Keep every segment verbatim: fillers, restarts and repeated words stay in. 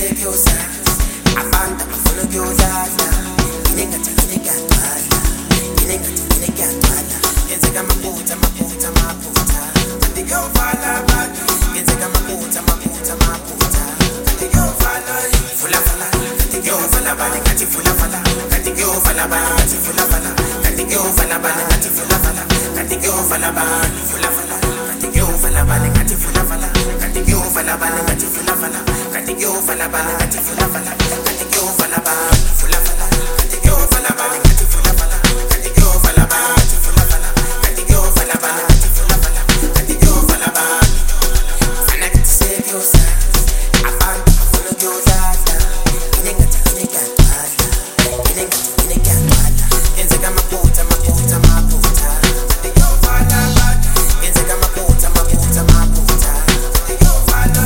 sekyosa abantu abafuna ukuyodlala inengathi inegagala inengathi inegagala yenzeka amaphutha amaphutha amaphutha kanti kuyovala abantu yenzeka amaphutha amaphutha amaphutha kanti kuyovala fula fula kanti kuyovala abantu kanti fula fula kanti kuyovala abantu kanti fula fula kanti kuyovala abantu kanti fula fula kanti kuyovala abantu fula fula kanti kuyovala abantu kanti fula fula kanti kuyovala abantu kanti fula fula kanti kuyovala abantu kanti fula fula kanti kuyovala abantu fula fula kanti kuyovala abantu kanti fula fula kanti kuyovala abantu fula fula kanti kuyovala abantu kanti fula fula kanti kuyovala abantu fana kithi sekyosa abantu bafuna ukuyodlala inengathi inegagala inengathi inegagala yenzeka amaphutha amaphutha amaphutha kanti kuyovala abantu yenzeka amaphutha amaphutha amaphutha kanti kuyovala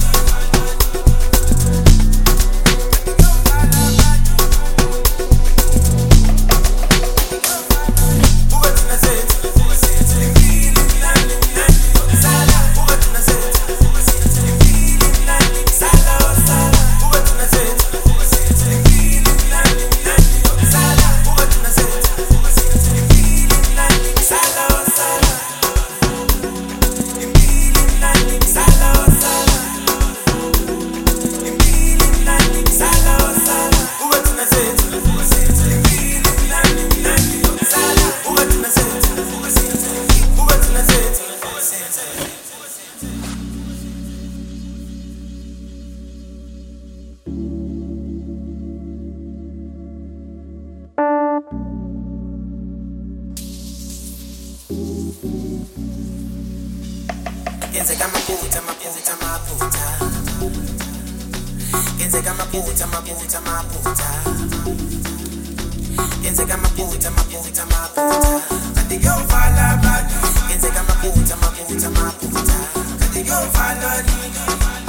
yenzeka amaphutha amaphutha amaphutha yenzeka amaphutha amaphutha amaphutha yenzeka amaphutha amaphutha amaphutha kanti kuyovala abantu yenzeka amaphutha amaphutha amaphutha kanti kuyovala